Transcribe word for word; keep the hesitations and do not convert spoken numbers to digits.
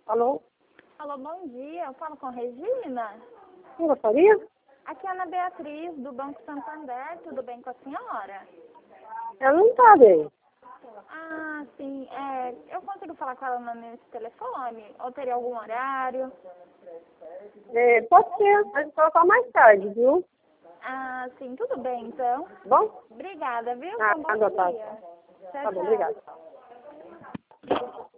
Alô? Alô, bom dia. Eu falo com a Regina. Quem gostaria? Aqui é a Ana Beatriz, do Banco Santander. Tudo bem com a senhora? Ela não tá bem. Ah, sim. É, eu consigo falar com ela nesse telefone? Ou teria algum horário? É, pode ser, mas colocar mais tarde, viu? Ah, sim. Tudo bem, então. Bom? Obrigada, viu? Ah, Um bom tá, tá. dia. Tchau, Tá bom, tchau. obrigada.